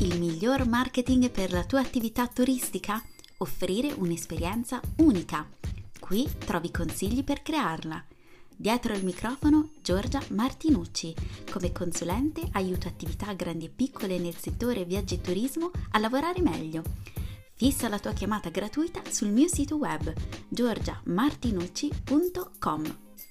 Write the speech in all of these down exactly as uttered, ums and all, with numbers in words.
Il miglior marketing per la tua attività turistica? Offrire un'esperienza unica. Qui trovi consigli per crearla. Dietro il microfono Giorgia Martinucci. Come consulente aiuto attività grandi e piccole nel settore viaggi e turismo a lavorare meglio. Fissa la tua chiamata gratuita sul mio sito web giorgia martinucci punto com.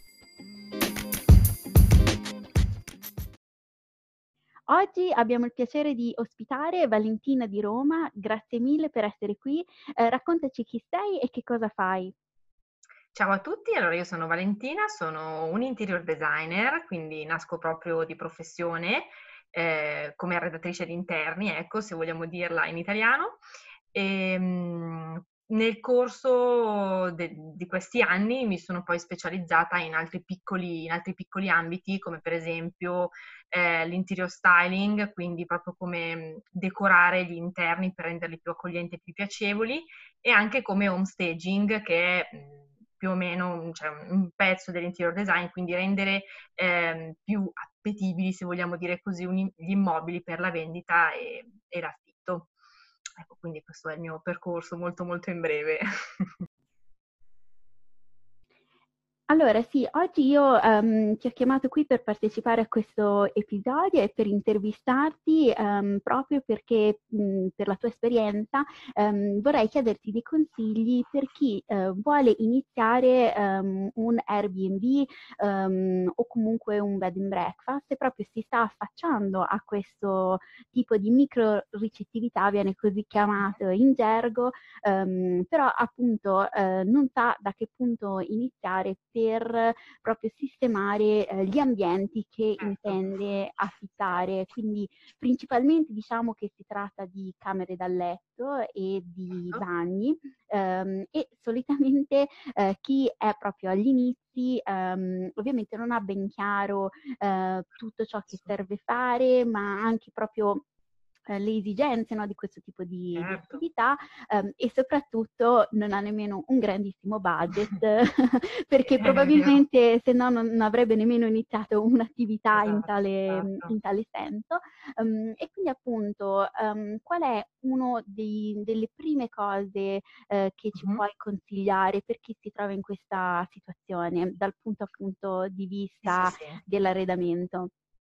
Oggi abbiamo il piacere di ospitare Valentina di Roma, grazie mille per essere qui. Eh, raccontaci chi sei e che cosa fai. Ciao a tutti, allora io sono Valentina, sono un interior designer, quindi nasco proprio di professione eh, come arredatrice di interni, ecco, se vogliamo dirla in italiano. E, mh, nel corso de- di questi anni mi sono poi specializzata in altri piccoli, in altri piccoli ambiti, come per esempio eh, l'interior styling, quindi proprio come mh, decorare gli interni per renderli più accoglienti e più piacevoli, e anche come home staging, che è mh, più o meno cioè, un pezzo dell'interior design, quindi rendere ehm, più appetibili, se vogliamo dire così, un- gli immobili per la vendita e, e l'affitto. Ecco, quindi questo è il mio percorso molto molto in breve. Allora, sì, oggi io ehm, ti ho chiamato qui per partecipare a questo episodio e per intervistarti ehm, proprio perché mh, per la tua esperienza ehm, vorrei chiederti dei consigli per chi eh, vuole iniziare ehm, un Airbnb ehm, o comunque un bed and breakfast e proprio si sta affacciando a questo tipo di micro ricettività, viene così chiamato in gergo, ehm, però appunto eh, non sa da che punto iniziare per proprio sistemare eh, gli ambienti che Certo. intende affittare. Quindi principalmente diciamo che si tratta di camere da letto e di bagni ehm, e solitamente eh, chi è proprio agli inizi ehm, ovviamente non ha ben chiaro eh, tutto ciò che serve fare, ma anche proprio eh, le esigenze, no, di questo tipo di, di Certo. attività ehm, e soprattutto non ha nemmeno un grandissimo budget perché È vero. probabilmente se no non avrebbe nemmeno iniziato un'attività in Esatto, tale, esatto. in tale senso. Um, e quindi appunto um, qual è una delle prime cose eh, che ci Mhm. puoi consigliare per chi si trova in questa situazione dal punto appunto di Sì, sì, vista sì. dell'arredamento?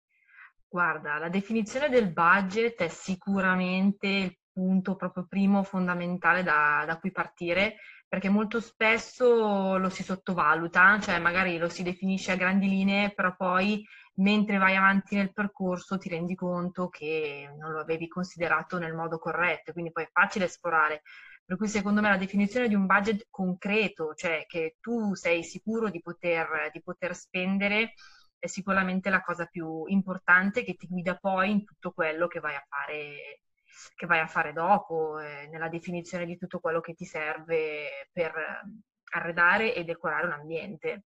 Guarda, la definizione del budget è sicuramente il punto proprio primo fondamentale da, da cui partire, perché molto spesso lo si sottovaluta, cioè magari lo si definisce a grandi linee, però poi mentre vai avanti nel percorso ti rendi conto che non lo avevi considerato nel modo corretto, quindi poi è facile esplorare. Per cui secondo me la definizione di un budget concreto, cioè che tu sei sicuro di poter, di poter spendere, è sicuramente la cosa più importante che ti guida poi in tutto quello che vai a fare, che vai a fare dopo, eh, nella definizione di tutto quello che ti serve per eh, arredare e decorare un ambiente.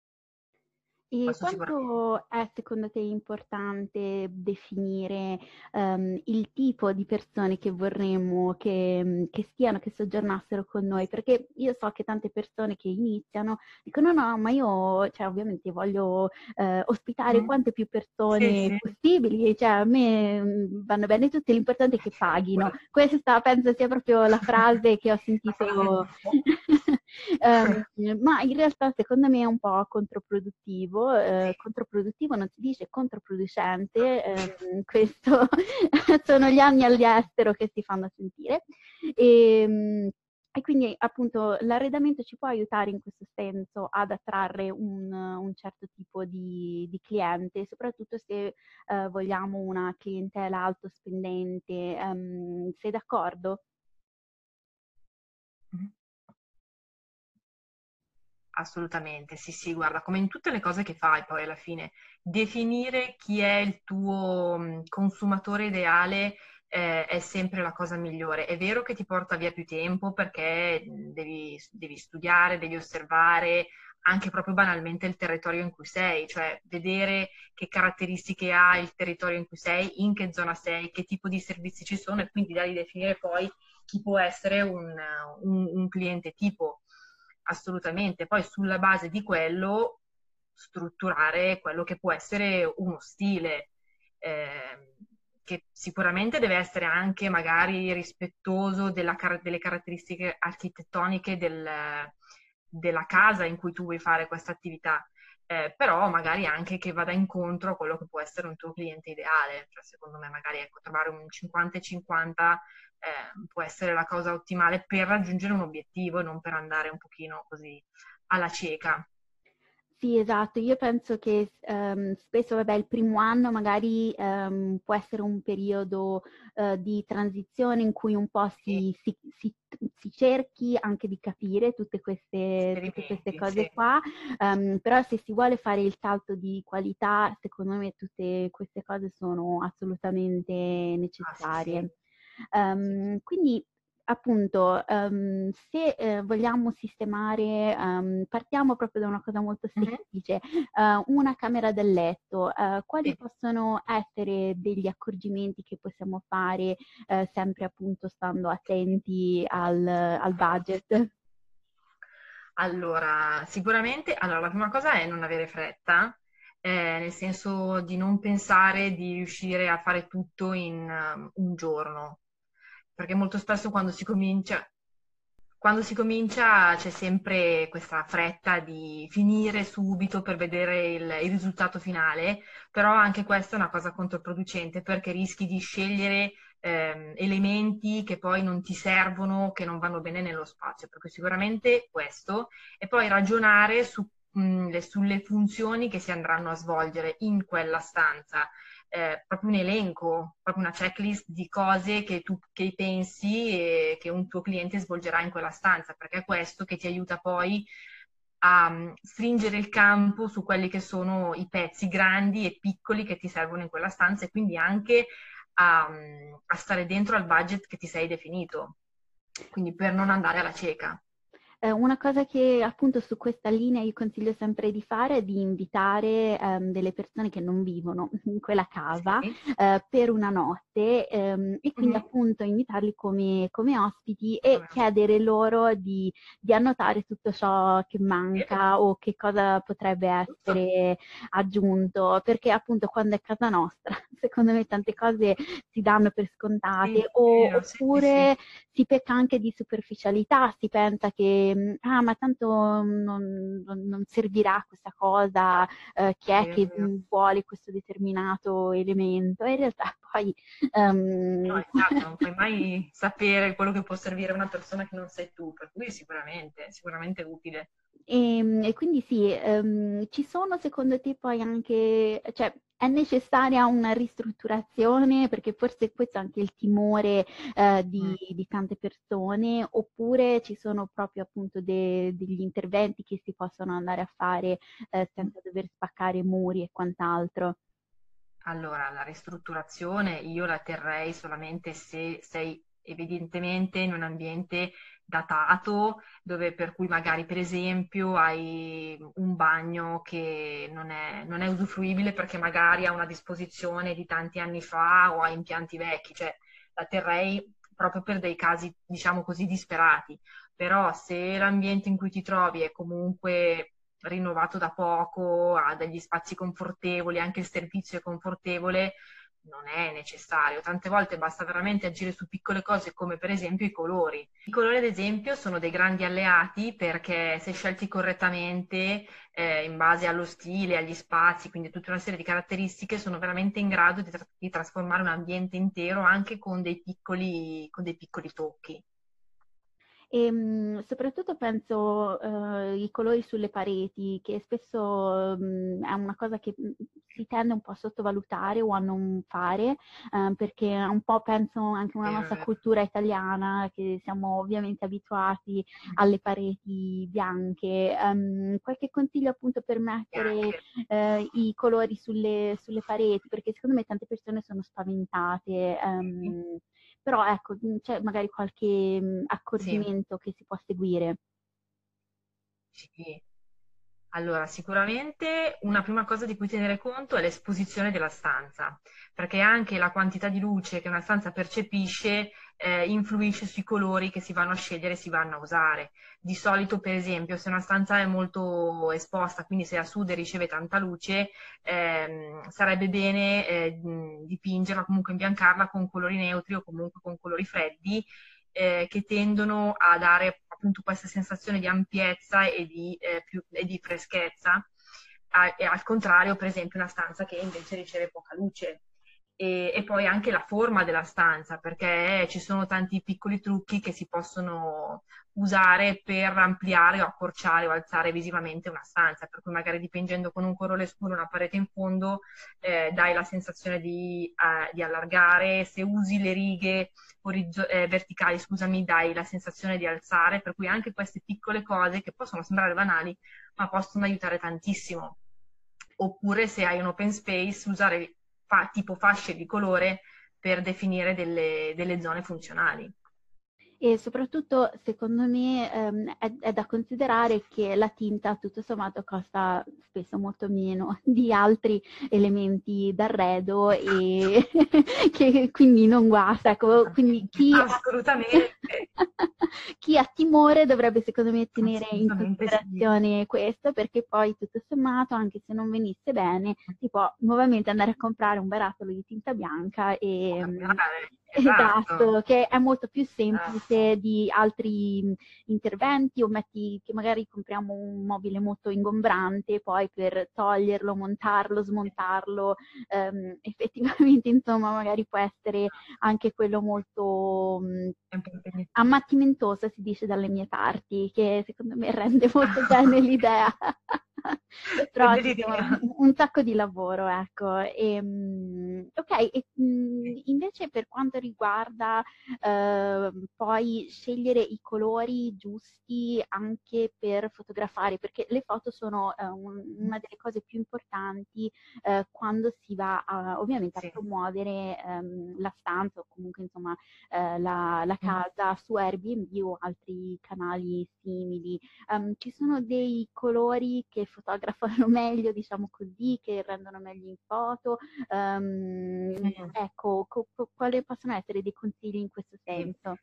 E Questo sicuramente. quanto è secondo te importante definire ehm, il tipo di persone che vorremmo che, che stiano, che soggiornassero con noi? Perché io so che tante persone che iniziano dicono no, no, ma io cioè, ovviamente voglio eh, ospitare Mhm. quante più Sì, persone sì. possibili, cioè a me mm, vanno bene tutte, l'importante è che paghino. Figurati. Questa penso sia proprio la frase che ho La frase sentito. tipo. Ehm, ma in realtà secondo me è un po' controproduttivo, eh, controproduttivo non si dice controproducente, ehm, questo sono gli anni all'estero che si fanno sentire. E, e quindi appunto l'arredamento ci può aiutare in questo senso ad attrarre un, un certo tipo di, di cliente, soprattutto se eh, vogliamo una clientela alto spendente. Ehm, sei d'accordo? Mhm. Assolutamente, sì, sì, guarda, come in tutte le cose che fai poi alla fine, definire chi è il tuo mh, consumatore ideale eh, è sempre la cosa migliore. È vero che ti porta via più tempo perché mh, devi, devi studiare, devi osservare anche proprio banalmente il territorio in cui sei, cioè vedere che caratteristiche ha il territorio in cui sei, in che zona sei, che tipo di servizi ci sono e quindi da lì definire poi chi può essere un, un, un cliente tipo. Assolutamente, poi sulla base di quello strutturare quello che può essere uno stile. Eh, che sicuramente deve essere anche magari rispettoso della car- delle caratteristiche architettoniche del, della casa in cui tu vuoi fare questa attività. Eh, però magari anche che vada incontro a quello che può essere un tuo cliente ideale. Cioè, secondo me magari ecco, trovare un cinquanta e cinquanta eh, può essere la cosa ottimale per raggiungere un obiettivo e non per andare un pochino così alla cieca. Sì, esatto. Io penso che ehm, spesso, vabbè, il primo anno magari ehm, può essere un periodo eh, di transizione in cui un po' Sì, si, si- si- si cerchi anche di capire tutte queste, tutte queste esperimenti, sì, cose qua, ehm, però se si vuole fare il salto di qualità, secondo me tutte queste cose sono assolutamente ah, sì, sì, necessarie. sì, Ehm, quindi appunto, ehm, se eh, vogliamo sistemare, ehm, partiamo proprio da una cosa molto mhm, semplice, eh, una camera da letto, eh, quali sì. possono essere degli accorgimenti che possiamo fare, eh, sempre appunto stando attenti al, al budget? Allora, sicuramente, allora, la prima cosa è non avere fretta, eh, nel senso di non pensare di riuscire a fare tutto in um, un giorno, perché molto spesso quando si comincia, quando si comincia c'è sempre questa fretta di finire subito per vedere il, il risultato finale, però anche questa è una cosa controproducente perché rischi di scegliere ehm, elementi che poi non ti servono, che non vanno bene nello spazio, perché sicuramente questo, e poi ragionare su, mh, le- sulle funzioni che si andranno a svolgere in quella stanza. Eh, proprio un elenco, proprio una checklist di cose che tu che pensi e che un tuo cliente svolgerà in quella stanza, perché è questo che ti aiuta poi a mm, stringere il campo su quelli che sono i pezzi grandi e piccoli che ti servono in quella stanza e quindi anche a, mm, a stare dentro al budget che ti sei definito, quindi per non andare alla cieca. Eh, una cosa che appunto su questa linea io consiglio sempre di fare è di invitare ehm, delle persone che non vivono in quella casa Sì. eh, per una notte ehm, e quindi Mhm. appunto invitarli come, come ospiti e Come ospiti. chiedere loro di, di annotare tutto ciò che Sì, manca o che cosa potrebbe giusto. essere aggiunto, perché appunto quando è casa nostra, secondo me tante cose si danno per Sì, scontate è o, vero, sì, sì, sì. oppure si pecca anche di superficialità, si pensa che mh, ah, ma tanto non, non- non servirà questa cosa, eh, chi È è vero, è che vero. mh, vuole questo determinato elemento? E in realtà poi No, ehm, esatto, non puoi mai sapere quello che può servire a una persona che non sei tu, per cui sicuramente, sicuramente utile. E, e quindi sì, ehm, ci sono secondo te poi anche, cioè è necessaria una ristrutturazione perché forse questo è anche il timore eh, Mm. di, di tante persone, oppure ci sono proprio appunto de- degli interventi che si possono andare a fare eh, senza dover spaccare muri e quant'altro. Allora, la ristrutturazione io la terrei solamente se sei evidentemente in un ambiente datato, dove per cui magari per esempio hai un bagno che non è, non è usufruibile perché magari ha una disposizione di tanti anni fa o ha impianti vecchi, cioè la terrei proprio per dei casi, diciamo così, disperati. Però se l'ambiente in cui ti trovi è comunque rinnovato da poco, ha degli spazi confortevoli, anche il servizio è confortevole, non è necessario. Tante volte basta veramente agire su piccole cose come per esempio i colori. I colori, ad esempio, sono dei grandi alleati perché se scelti correttamente, eh, in base allo stile, agli spazi, quindi tutta una serie di caratteristiche, sono veramente in grado di, tra- di trasformare un ambiente intero anche con dei piccoli, con dei piccoli tocchi. E mh, soprattutto penso eh, i colori sulle pareti, che spesso mh, è una cosa che mh, si tende un po' a sottovalutare o a non fare, eh, perché è un po' penso anche una Vero, nostra vero. cultura italiana, che siamo ovviamente abituati alle pareti bianche. Ehm, qualche consiglio appunto per mettere Bianche. eh, i colori sulle, sulle pareti, perché secondo me tante persone sono spaventate. Sì. ehm, però ecco, mh, c'è magari qualche mh, Sì. accorgimento che si può seguire. Sì. Allora, sicuramente una prima cosa di cui tenere conto è l'esposizione della stanza, perché anche la quantità di luce che una stanza percepisce eh, influisce sui colori che si vanno a scegliere e si vanno a usare. Di solito, per esempio, se una stanza è molto esposta, quindi se a sud riceve tanta luce, ehm, sarebbe bene eh, mh, dipingerla, comunque imbiancarla con colori neutri o comunque con colori freddi eh, che tendono a dare appunto questa sensazione di ampiezza e di, eh, più, e di freschezza, a, e al contrario, per esempio, una stanza che invece riceve poca luce. E, e poi anche la forma della stanza, perché ci sono tanti piccoli trucchi che si possono usare per ampliare o accorciare o alzare visivamente una stanza, per cui magari dipingendo con un colore scuro una parete in fondo eh, dai la sensazione di, eh, di allargare, se usi le righe orizzo- eh, verticali, scusami, dai la sensazione di alzare, per cui anche queste piccole cose che possono sembrare banali, ma possono aiutare tantissimo. Oppure se hai un open space, usare fa- tipo fasce di colore per definire delle, delle zone funzionali. E soprattutto, secondo me, ehm, è, è da considerare che la tinta, tutto sommato, costa spesso molto meno di altri elementi d'arredo e che quindi non guasta. Ecco, quindi chi ha, Assolutamente. chi ha timore dovrebbe, secondo me, tenere in Assolutamente sì. considerazione questo, perché poi, tutto sommato, anche se non venisse bene, si può nuovamente andare a comprare un barattolo di tinta bianca e... Cambiare, Esatto, esatto. che è molto più semplice Esatto. di altri mh, interventi, o metti che magari compriamo un mobile molto ingombrante, poi per toglierlo, montarlo, smontarlo, ehm, effettivamente insomma magari può essere anche quello molto mh, È un po' impegnativo. ammattimentoso, si dice dalle mie parti, che secondo me rende molto bene l'idea. Però Rende ci sono l'idea. un, un sacco di lavoro, ecco. E, mh, ok, e, mh, invece per quanto riguarda eh, poi scegliere i colori giusti anche per fotografare, perché le foto sono eh, un- una delle cose più importanti eh, quando si va a, ovviamente a Sì. promuovere ehm, la stanza o comunque insomma eh, la, la Mm. casa su Airbnb o altri canali simili. Um, ci sono dei colori che fotografano meglio, diciamo così, che rendono meglio in foto. Um, Mm. ecco, co- co- quali possono essere dei consigli in questo Sì. senso?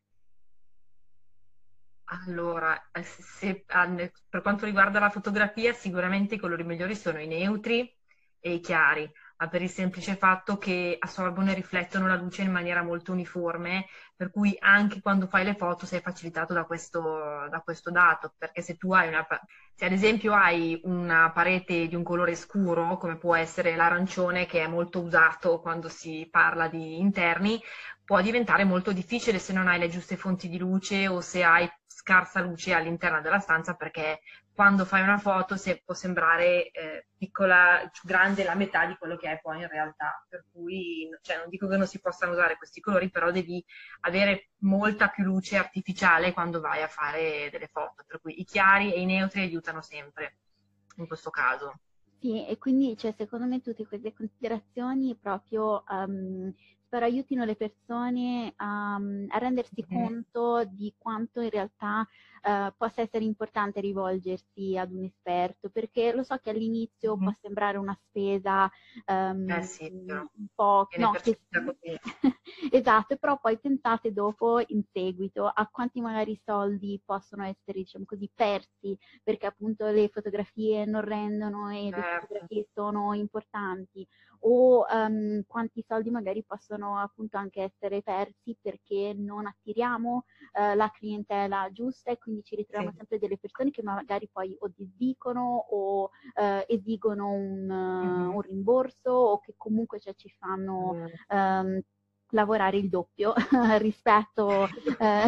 Allora, eh, se- se- ah, ne- per quanto riguarda la fotografia, sicuramente i colori migliori sono i neutri e i chiari, ma per il semplice fatto che assorbono e riflettono la luce in maniera molto uniforme, per cui anche quando fai le foto sei facilitato da questo, da questo dato, perché se tu hai una, pa- se ad esempio hai una parete di un colore scuro, come può essere l'arancione, che è molto usato quando si parla di interni, può diventare molto difficile se non hai le giuste fonti di luce o se hai scarsa luce all'interno della stanza, perché quando fai una foto se può sembrare eh, piccola, grande la metà di quello che è poi in realtà. Per cui, cioè, non dico che non si possano usare questi colori, però devi avere molta più luce artificiale quando vai a fare delle foto. Per cui i chiari e i neutri aiutano sempre in questo caso. Sì, e quindi cioè, secondo me tutte queste considerazioni proprio ehm, spero aiutino le persone a, a rendersi Mhm. conto di quanto in realtà eh, possa essere importante rivolgersi ad un esperto, perché lo so che all'inizio può Mhm. sembrare una spesa Eh ehm, sì, però un po', viene no, che percepita così. esatto, però poi pensate dopo in seguito a quanti magari soldi possono essere, diciamo così, persi perché appunto le fotografie non rendono e le Certo. fotografie sono importanti, o um, quanti soldi magari possono appunto anche essere persi perché non attiriamo uh, la clientela giusta, e quindi ci ritroviamo Sì. sempre delle persone che magari poi o disdicono o uh, esigono un, uh, Mhm. un rimborso, o che comunque cioè, ci fanno Mm. um, lavorare il doppio rispetto eh,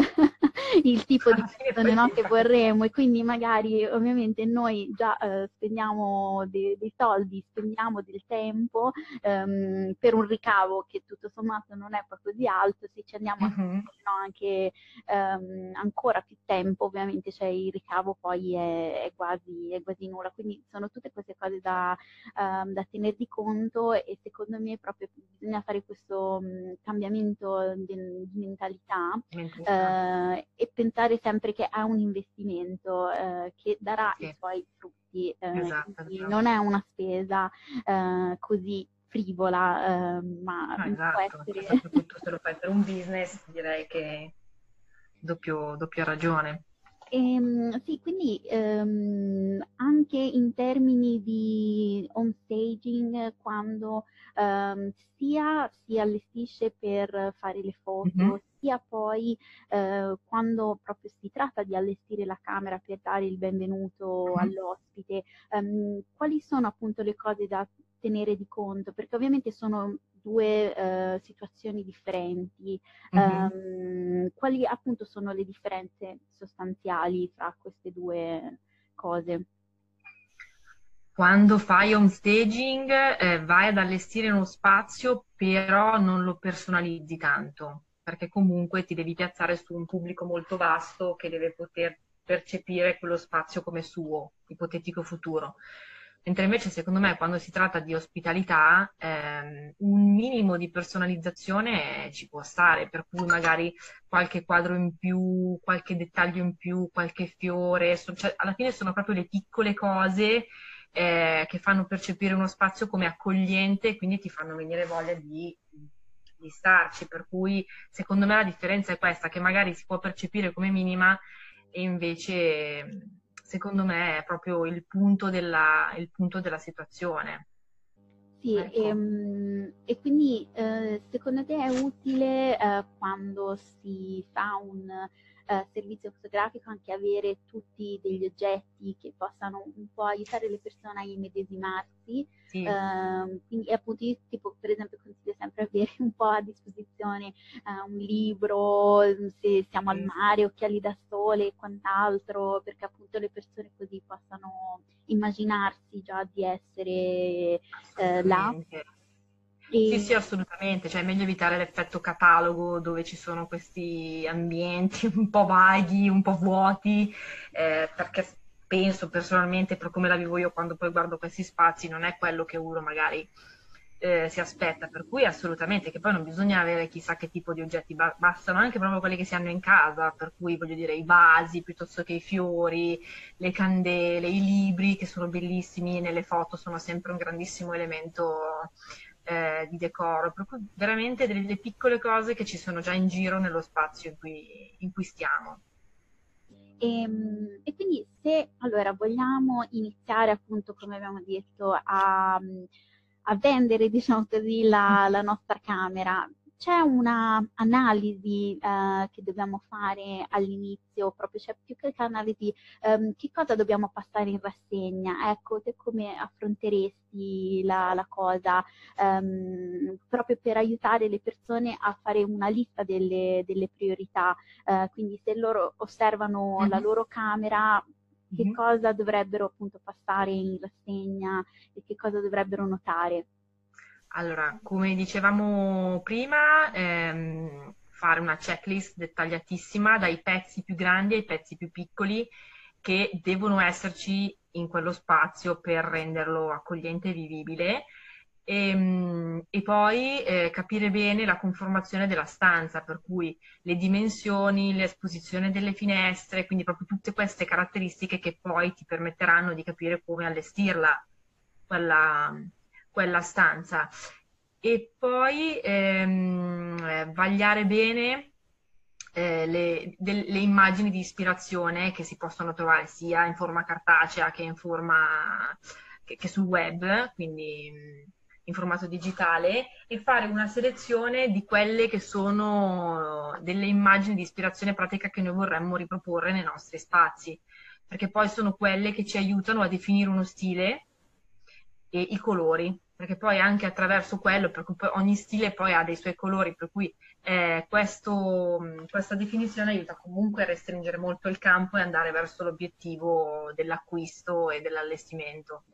il tipo di Alla fine persone, poi no, si che fa così. vorremmo, e quindi magari ovviamente noi già eh, spendiamo dei, dei soldi, spendiamo del tempo ehm, per un ricavo che tutto sommato non è poi così alto. Se ci andiamo a Mhm. spendere, no, anche ehm, ancora più tempo, ovviamente cioè, il ricavo poi è, è, quasi, è quasi nulla, quindi sono tutte queste cose da, ehm, da tener di conto, e secondo me proprio bisogna fare questo mh, cambiamento di, di mentalità Mentalità. eh, e pensare sempre che è un investimento eh, che darà Sì, i suoi frutti, eh, esatto, quindi esatto. non è una spesa eh, così frivola, eh, ma No, può esatto, cioè, essere... soprattutto se lo fai per un business, direi che doppio, doppio ragione. Ehm, sì, quindi ehm, anche in termini di home staging, quando ehm, sia si allestisce per fare le Mhm, foto, sia poi eh, quando proprio si tratta di allestire la camera per dare il benvenuto mhm, all'ospite, ehm, quali sono appunto le cose da tenere di conto? Perché ovviamente sono due eh, situazioni differenti. mhm. Ehm, quali appunto sono le differenze sostanziali fra queste due cose? Quando fai home staging, eh, vai ad allestire uno spazio, però non lo personalizzi tanto, perché comunque ti devi piazzare su un pubblico molto vasto che deve poter percepire quello spazio come suo, ipotetico futuro. Mentre invece, secondo me, quando si tratta di ospitalità, ehm, un minimo di personalizzazione ci può stare, per cui magari qualche quadro in più, qualche dettaglio in più, qualche fiore, so- cioè, alla fine sono proprio le piccole cose eh, che fanno percepire uno spazio come accogliente e quindi ti fanno venire voglia di, di starci. Per cui secondo me la differenza è questa, che magari si può percepire come minima e invece secondo me è proprio il punto della, il punto della situazione. Sì, Ecco. ehm, e quindi eh, secondo te è utile eh, quando si fa un eh, servizio fotografico anche avere tutti degli oggetti che possano un po' aiutare le persone a immedesimarsi? Sì, Ehm, quindi appunto io tipo per esempio consiglio sempre avere un po' a disposizione eh, un libro, se siamo al sì, mare, occhiali da sole e quant'altro, perché appunto le persone così possano immaginarsi già di essere eh, là. assolutamente. Sì, sì, E, assolutamente, cioè è meglio evitare l'effetto catalogo dove ci sono questi ambienti un po' vaghi, un po' vuoti, eh, perché penso personalmente, per come la vivo io quando poi guardo questi spazi, non è quello che uno magari eh, si aspetta, per cui assolutamente, che poi non bisogna avere chissà che tipo di oggetti, ba- bastano anche proprio quelli che si hanno in casa, per cui voglio dire i vasi piuttosto che i fiori, le candele, i libri che sono bellissimi, nelle foto sono sempre un grandissimo elemento eh, di decoro, per cui veramente delle, delle piccole cose che ci sono già in giro nello spazio in cui, in cui stiamo. e, e quindi se allora vogliamo iniziare appunto, come abbiamo detto, a, a vendere, diciamo così, la, la nostra camera, c'è una analisi eh, che dobbiamo fare all'inizio, proprio c'è più che analisi, ehm, che cosa dobbiamo passare in rassegna? Ecco, te come affronteresti la, la cosa, ehm, proprio per aiutare le persone a fare una lista delle, delle priorità? Eh, quindi se loro osservano la Mhm, loro camera, che mhm. cosa dovrebbero appunto passare in rassegna e che cosa dovrebbero notare? Allora, come dicevamo prima, ehm, fare una checklist dettagliatissima dai pezzi più grandi ai pezzi più piccoli che devono esserci in quello spazio per renderlo accogliente e vivibile. E, mm, e poi eh, capire bene la conformazione della stanza, per cui le dimensioni, l'esposizione delle finestre, quindi proprio tutte queste caratteristiche che poi ti permetteranno di capire come allestirla, quella, quella stanza. E poi ehm, eh, vagliare bene eh, le, del- le immagini di ispirazione che si possono trovare sia in forma cartacea che in forma che, che sul web, quindi mh, in formato digitale, e fare una selezione di quelle che sono delle immagini di ispirazione pratica che noi vorremmo riproporre nei nostri spazi, perché poi sono quelle che ci aiutano a definire uno stile e i colori, perché poi anche attraverso quello, perché poi ogni stile poi ha dei suoi colori, per cui eh, questo, mh, questa definizione aiuta comunque a restringere molto il campo e andare verso l'obiettivo dell'acquisto e dell'allestimento,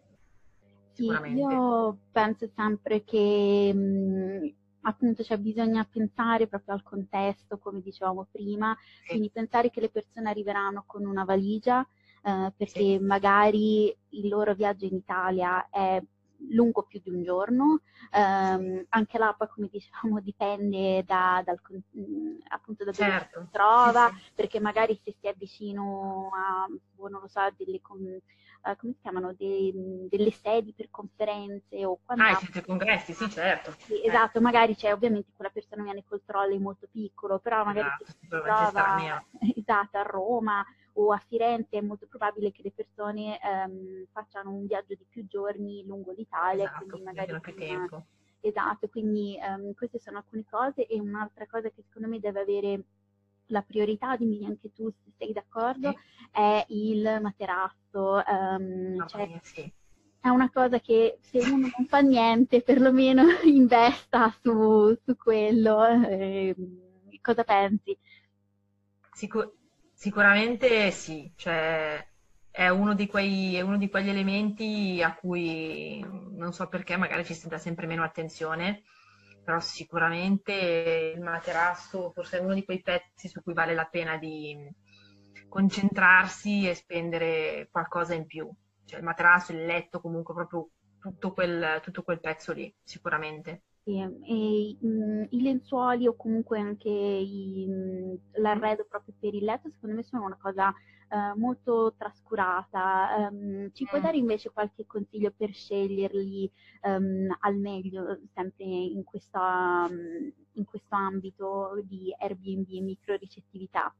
Sì, sicuramente. io penso sempre che mh, appunto cioè, bisogna pensare proprio al contesto, come dicevamo prima, Sì, quindi pensare che le persone arriveranno con una valigia, eh, sì, perché magari il loro viaggio in Italia è lungo più di un giorno. Um, anche là poi, come dicevamo, dipende da, dal, appunto da dove certo. si trova, Sì, sì. perché magari se si è vicino a, non lo so, delle, uh, come si chiamano, De, delle sedi per conferenze o Ah, i quant'altro. centri congressi, sì, certo. Sì, Eh, esatto, magari c'è, ovviamente quella persona viene col trolley molto piccolo, però magari se esatto, si sicuramente trova estraneo. esatto, a Roma o a Firenze è molto probabile che le persone ehm, facciano un viaggio di più giorni lungo l'Italia, Esatto, quindi quindi magari abbiano più prima. tempo. Esatto, quindi ehm, queste sono alcune cose, e un'altra cosa che secondo me deve avere la priorità, dimmi anche tu se sei d'accordo, Sì, è il materasso. ehm, mamma cioè, mia, sì. è una cosa che se uno non fa niente, perlomeno investa su, su quello. Eh, cosa pensi? Sicu- sicuramente sì, cioè è uno di quei, è uno di quegli elementi a cui non so perché magari ci si dà sempre meno attenzione, però sicuramente il materasso forse è uno di quei pezzi su cui vale la pena di concentrarsi e spendere qualcosa in più. Cioè il materasso, il letto, comunque proprio tutto quel, tutto quel pezzo lì, sicuramente. Sì, e, mh, i lenzuoli o comunque anche i, mh, Mm? l'arredo proprio per il letto, secondo me sono una cosa eh, molto trascurata. Ehm, ci puoi Mm. dare invece qualche consiglio per sceglierli ehm, al meglio, sempre in questa, mh, in questo ambito di Airbnb e microricettività?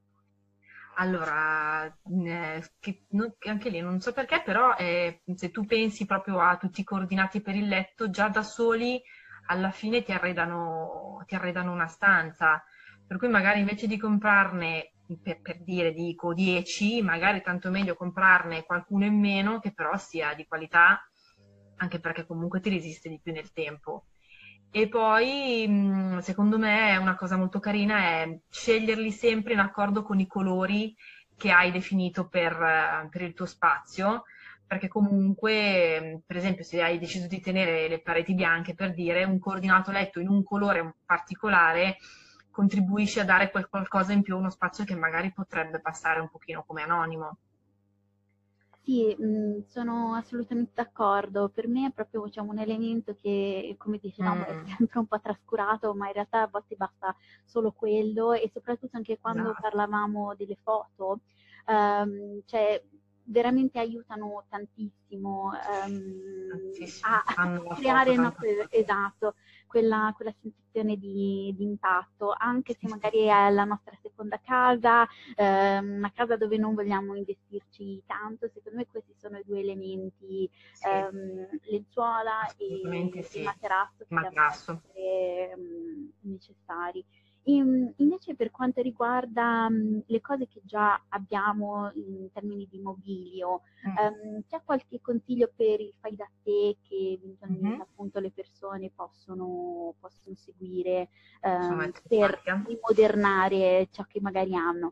Allora, eh, che- non- che anche lì non so perché, però eh, se tu pensi proprio a tutti i coordinati per il letto, già da soli alla fine ti arredano, ti arredano una stanza. Per cui magari invece di comprarne, per, per dire, dico dieci, magari tanto meglio comprarne qualcuno in meno che però sia di qualità, anche perché comunque ti resiste di più nel tempo. E poi, mh, secondo me, una cosa molto carina è sceglierli sempre in accordo con i colori che hai definito per, eh, per il tuo spazio, perché comunque, mh, per esempio, se hai deciso di tenere le pareti bianche, per dire, un coordinato letto in un colore particolare contribuisce a dare quel qualcosa in più a uno spazio che magari potrebbe passare un pochino come anonimo. Sì, mh, sono assolutamente d'accordo. Per me è proprio, diciamo, un elemento che, come dicevamo, è Mm, sempre un po' trascurato, ma in realtà a volte basta solo quello, e soprattutto anche quando esatto. parlavamo delle foto, ehm, cioè veramente aiutano tantissimo ehm, Tantissimo, a fanno la foto creare una, tanta que- forza. esatto, quella, quella sensazione di, di impatto, anche se Sì, sì, magari sì. è la nostra seconda casa, ehm, una casa dove non vogliamo investirci tanto. Secondo me questi sono i due elementi, Sì, ehm, lenzuola assolutamente e, e sì. materasso, che devono Materasso. essere ehm, necessari. E, mh, invece per quanto riguarda mh, le cose che già abbiamo in termini di mobilio, Mm. ehm, c'è qualche consiglio per il fai da te che eventualmente Mhm. appunto le persone possono, possono seguire Posso ehm, mettere in per pratica? rimodernare ciò che magari hanno?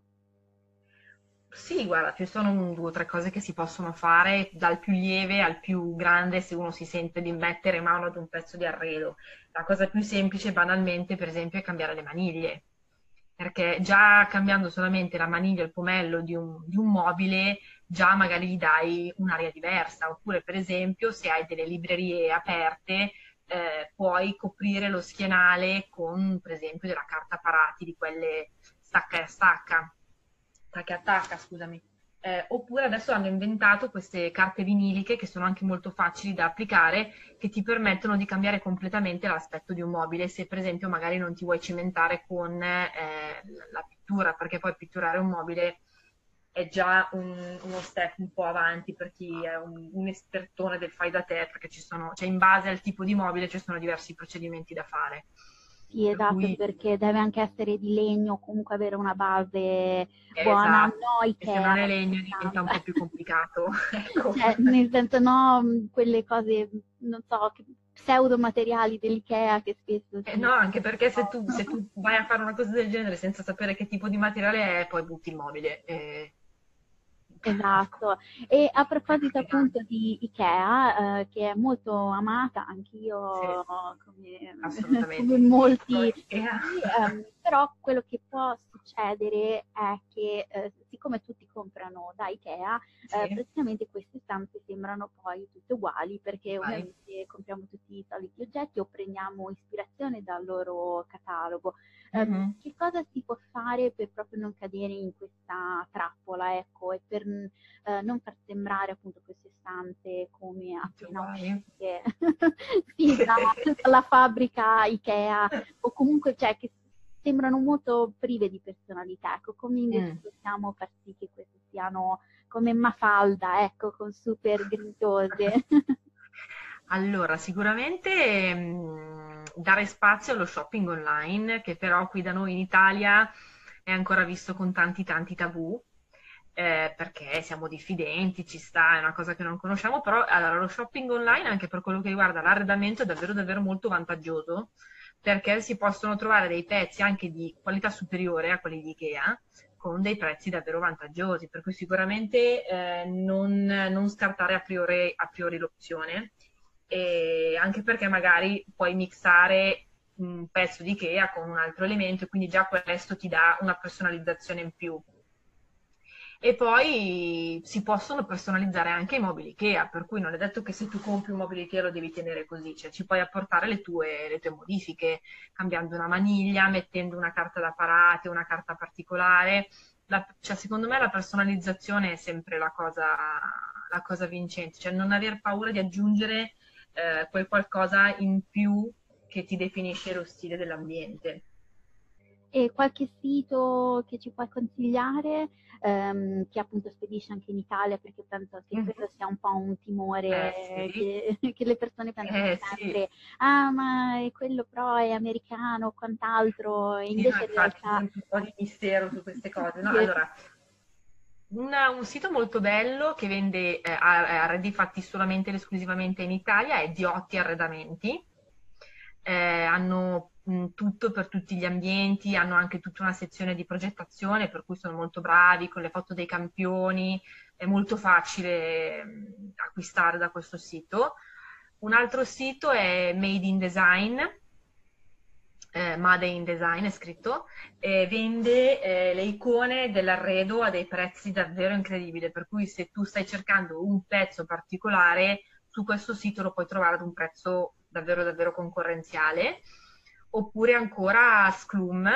Sì, guarda, ci sono un- due o tre cose che si possono fare, dal più lieve al più grande, se uno si sente di mettere mano ad un pezzo di arredo. La cosa più semplice, banalmente, per esempio, è cambiare le maniglie, perché già cambiando solamente la maniglia e il pomello di un, di un mobile, già magari gli dai un'aria diversa. Oppure, per esempio, se hai delle librerie aperte, eh, puoi coprire lo schienale con, per esempio, della carta parati, di quelle stacca e stacca, stacca e attacca, scusami. Eh, oppure adesso hanno inventato queste carte viniliche che sono anche molto facili da applicare, che ti permettono di cambiare completamente l'aspetto di un mobile, se per esempio magari non ti vuoi cimentare con eh, la pittura, perché poi pitturare un mobile è già un- uno step un po' avanti per chi è un, un espertone del fai da te, perché ci sono, cioè in base al tipo di mobile ci sono diversi procedimenti da fare. Sì, Per esatto, cui, perché deve anche essere di legno, o comunque avere una base buona, esatto, no e se Ikea non è legno diventa un abbastanza. po' più complicato, ecco. Cioè, nel senso, no, mh, quelle cose, non so, che- pseudomateriali dell'Ikea che spesso Eh, si no, anche perché se tu, se trovano. tu vai a fare una cosa del genere senza sapere che tipo di materiale è, poi butti il mobile. Eh, Esatto. E a è proposito capitato. appunto di Ikea, eh, che è molto amata, Sì, anch'io come, come assolutamente. molti, Ikea. sì, ehm, Però quello che può succedere è che eh, siccome tutti comprano da Ikea, Sì, eh, praticamente queste stampe sembrano poi tutte uguali, perché vai. ovviamente compriamo tutti i soliti oggetti o prendiamo ispirazione dal loro catalogo. Um, Mhm. che cosa si può fare per proprio non cadere in questa trappola, ecco, e per eh, non far sembrare appunto queste stampe come Tutti appena uguali. uscite sì, da- dalla fabbrica Ikea, o comunque cioè, che sembrano molto prive di personalità, ecco, come invece Mm. possiamo far sì che queste siano come Mafalda, ecco, con super grintose. Allora, sicuramente mh, dare spazio allo shopping online, che però qui da noi in Italia è ancora visto con tanti tanti tabù, eh, perché siamo diffidenti, ci sta, è una cosa che non conosciamo, però allora, lo shopping online, anche per quello che riguarda l'arredamento, è davvero davvero molto vantaggioso, perché si possono trovare dei pezzi anche di qualità superiore a quelli di Ikea, con dei prezzi davvero vantaggiosi, per cui sicuramente eh, non, non scartare a priori, a priori l'opzione, e anche perché magari puoi mixare un pezzo di Ikea con un altro elemento e quindi già questo ti dà una personalizzazione in più. E poi si possono personalizzare anche i mobili Ikea, per cui non è detto che se tu compri un mobile Ikea lo devi tenere così, cioè ci puoi apportare le tue, le tue modifiche, cambiando una maniglia, mettendo una carta da parate, una carta particolare. La- cioè, secondo me la personalizzazione è sempre la cosa, la cosa vincente, cioè non aver paura di aggiungere eh, quel qualcosa in più che ti definisce lo stile dell'ambiente. E qualche sito che ci puoi consigliare, ehm, che appunto spedisce anche in Italia, perché penso che Mhm. quello sia un po' un Eh timore sì, che, che le persone pensano eh sì. sempre, ah ma è quello però è americano o quant'altro, e Sì, no, invece in infatti c'è realtà... sempre un po' di mistero su queste cose. No, Sì, allora, un, un sito molto bello che vende eh, a- arredi fatti solamente ed esclusivamente in Italia è Diotti Arredamenti. Eh, hanno mh, tutto per tutti gli ambienti, hanno anche tutta una sezione di progettazione, per cui sono molto bravi con le foto dei campioni, è molto facile mh, acquistare da questo sito. Un altro sito è Made in Design, eh, Made in Design è scritto, e vende eh, le icone dell'arredo a dei prezzi davvero incredibili, per cui se tu stai cercando un pezzo particolare, su questo sito lo puoi trovare ad un prezzo davvero davvero concorrenziale. Oppure ancora Sclum,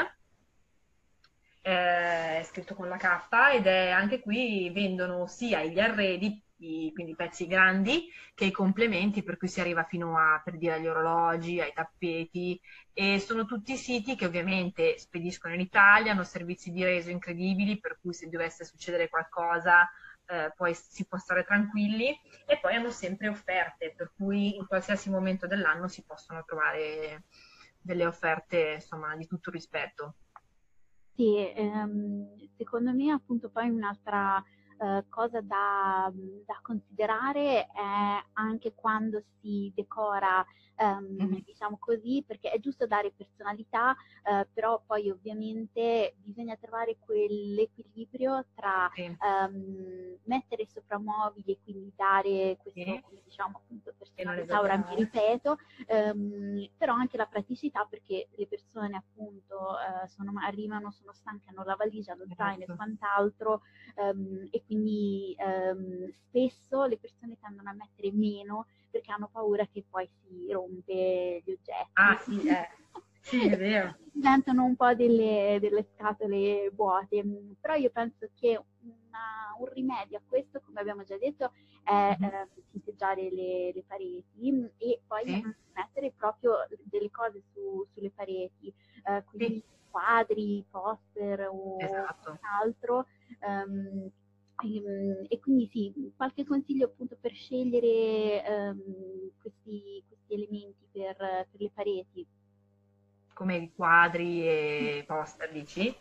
eh, è scritto con la K, ed è anche qui vendono sia gli arredi, i- quindi i pezzi grandi, che i complementi, per cui si arriva fino a, per dire, agli orologi, ai tappeti, e sono tutti siti che ovviamente spediscono in Italia, hanno servizi di reso incredibili, per cui se dovesse succedere qualcosa eh, poi si può stare tranquilli, e poi hanno sempre offerte, per cui in qualsiasi momento dell'anno si possono trovare delle offerte, insomma, di tutto rispetto. sì, ehm, secondo me appunto poi un'altra eh, cosa da, da considerare è anche quando si decora, ehm, Mhm. diciamo così, perché è giusto dare personalità, eh, però poi ovviamente bisogna trovare quell'equilibrio tra Sì, ehm, mettere soprammobili e quindi dare questo, sì, come diciamo appunto, e non personalità, ora mi esagerare. ripeto, ehm, però anche la praticità perché le persone appunto eh, sono, arrivano, sono stanche, hanno la valigia, lo zaino e Esatto. quant'altro ehm, e quindi ehm, spesso le persone tendono a mettere meno perché hanno paura che poi si rompe gli Ah, oggetti. sì, eh. Sì, è vero. Diventano un po' delle, delle scatole vuote, però io penso che una, un rimedio a questo, come abbiamo già detto, è Mhm. eh, tinteggiare le, le pareti e poi Sì, mettere proprio delle cose su, sulle pareti, eh, sì, quindi quadri, poster o esatto. altro. Um, e, e quindi sì, qualche consiglio appunto per scegliere um, questi, questi elementi per, per le pareti. Come i quadri e poster, dici?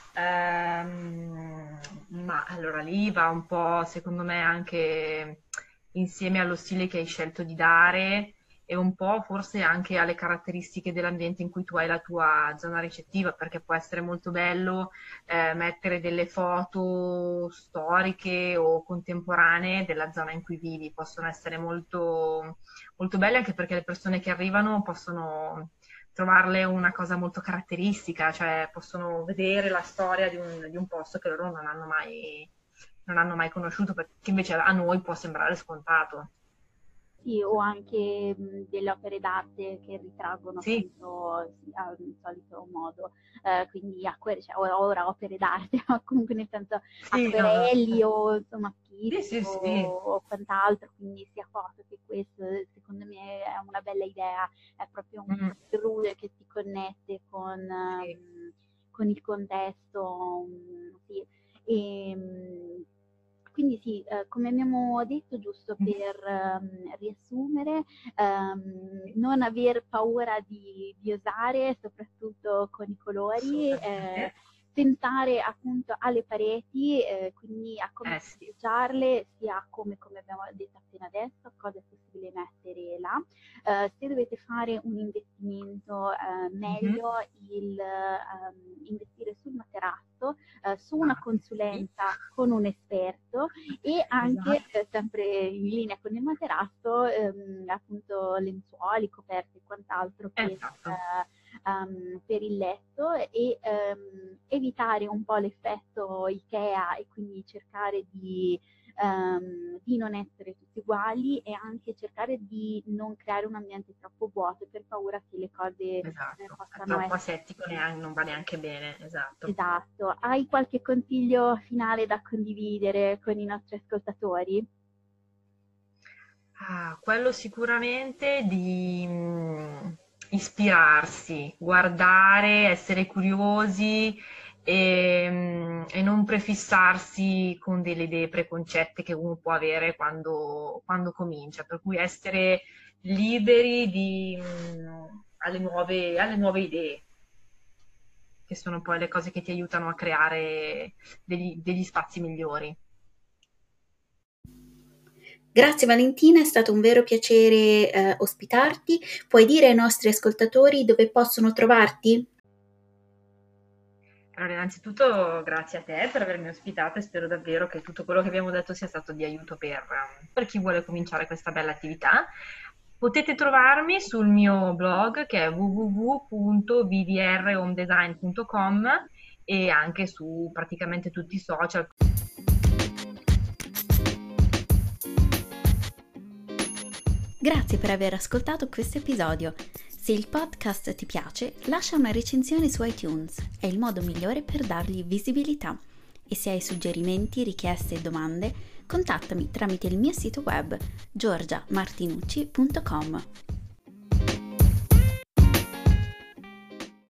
Ehm, ma allora lì va un po', secondo me, anche insieme allo stile che hai scelto di dare, e un po' forse anche alle caratteristiche dell'ambiente in cui tu hai la tua zona ricettiva, perché può essere molto bello eh, mettere delle foto storiche o contemporanee della zona in cui vivi, possono essere molto, molto belle, anche perché le persone che arrivano possono trovarle una cosa molto caratteristica, cioè possono vedere la storia di un, di un posto che loro non hanno mai, non hanno mai conosciuto, perché invece a noi può sembrare scontato. Sì, o anche mh, delle opere d'arte che ritraggono Sì. appunto sì, al solito modo, eh, quindi acque- cioè, o- ora opere d'arte, ma comunque nel senso Sì, no, no. acquerelli o insomma Sì, schizzi sì, o, sì. o quant'altro, quindi sia foto che questo, secondo me è una bella idea, è proprio un Mm, rule che ti connette con, sì. ehm, con il contesto, mm, sì. E, mh, quindi sì, eh, come abbiamo detto, giusto Mhm. per ehm, riassumere, ehm, non aver paura di, di osare, soprattutto con i colori, eh, Assolutamente. pensare appunto alle pareti, eh, quindi a come Eh sì, posteggiarle, sia a come, come abbiamo detto appena adesso, a cosa è possibile mettere là. Eh, se dovete fare un investimento, eh, Mhm. meglio il ehm, investire sul materasso, eh, su una Ah, sì, consulenza con un esperto e anche esatto. eh, sempre in linea con il materasso, ehm, appunto lenzuoli, coperte e quant'altro per, Esatto. eh, um, per il letto e ehm, evitare un po' l'effetto IKEA e quindi cercare di Um, di non essere tutti uguali e anche cercare di non creare un ambiente troppo vuoto per paura che le cose eh, Esatto, è possano troppo essere. asettico, neanche, non va neanche bene, esatto. Esatto. Hai qualche consiglio finale da condividere con i nostri ascoltatori? Ah, quello sicuramente di mm, ispirarsi, guardare, essere curiosi e, mm, e non prefissarsi con delle idee preconcette che uno può avere quando, quando comincia, per cui essere liberi di, mm, alle nuove, alle nuove idee, che sono poi le cose che ti aiutano a creare degli, degli spazi migliori. Grazie Valentina, è stato un vero piacere eh, ospitarti. Puoi dire ai nostri ascoltatori dove possono trovarti? Allora, innanzitutto grazie a te per avermi ospitata e spero davvero che tutto quello che abbiamo detto sia stato di aiuto per, per chi vuole cominciare questa bella attività. Potete trovarmi sul mio blog che è w w w punto b d r home design punto com e anche su praticamente tutti i social. Grazie per aver ascoltato questo episodio. Se il podcast ti piace, lascia una recensione su iTunes, è il modo migliore per dargli visibilità. E se hai suggerimenti, richieste e domande, contattami tramite il mio sito web giorgia martinucci punto com.